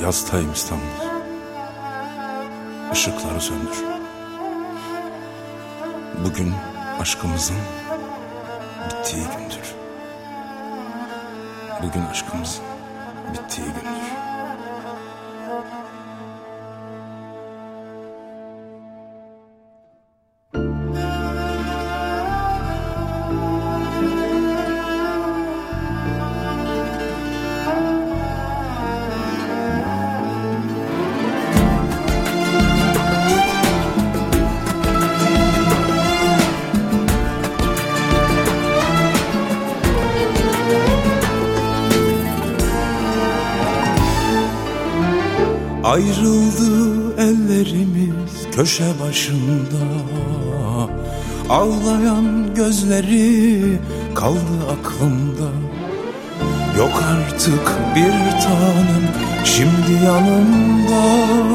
Yastayım İstanbul, ışıkları söndür. Bugün aşkımızın bittiği gündür. Bugün aşkımızın bittiği gündür. Ayrıldı ellerimiz köşe başında, ağlayan gözleri kaldı aklımda. Yok artık bir tanem şimdi yanımda.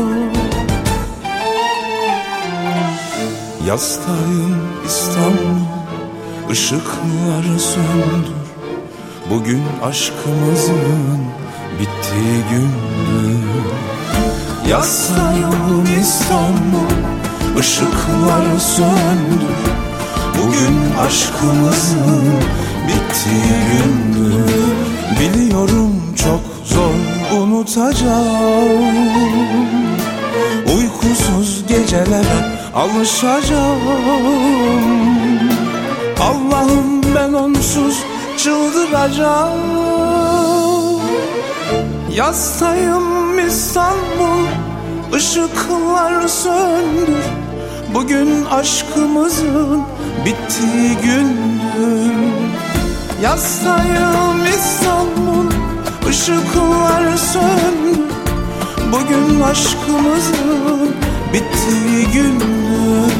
Yastayım İstanbul, ışıkları söndür. Bugün aşkımızın bittiği gündür. Yastayım İstanbul, ışıkları söndür. Bugün aşkımızın bittiği gündür. Biliyorum çok zor unutacağım, uykusuz gecelere alışacağım. Allah'ım ben onsuz çıldıracağım. Yastayım İstanbul, ışıklar söndür. Bugün aşkımızın bittiği gündür. Yastayım İstanbul, ışıklar söndür. Bugün aşkımızın bittiği gündür.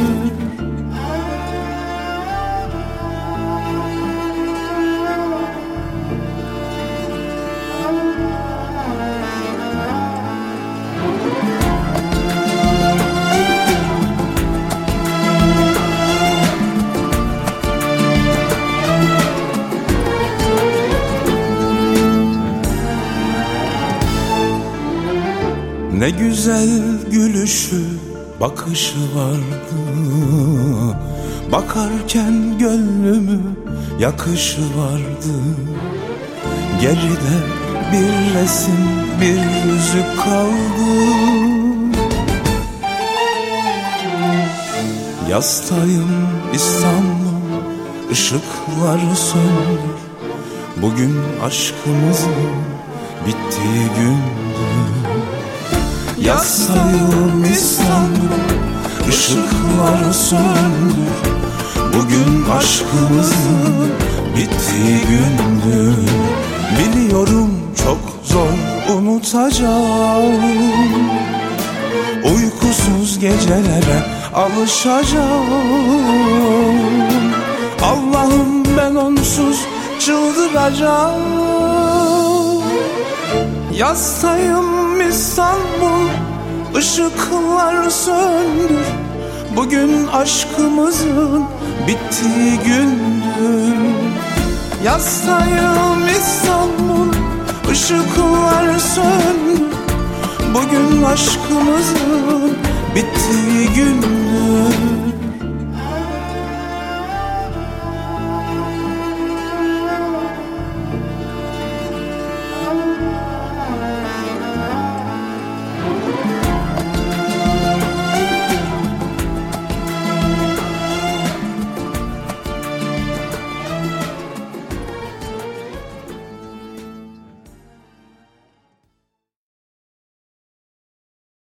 Ne güzel gülüşü, bakışı vardı. Bakarken gönlümü yakışı vardı. Geride bir resim, bir yüzük kaldı. Yastayım İstanbul, ışıkları söndür. Bugün aşkımızın bittiği gündür. Yastayım İstanbul, ışıkları söndür. Bugün aşkımızın bittiği gündür. Biliyorum çok zor unutacağım, uykusuz gecelere alışacağım. Allah'ım ben onsuz çıldıracağım. Yastayım İstanbul, ışıklar söndür. Bugün aşkımızın bittiği gündür. Yastayım İstanbul, ışıklar söndür. Bugün aşkımızın bittiği gündür.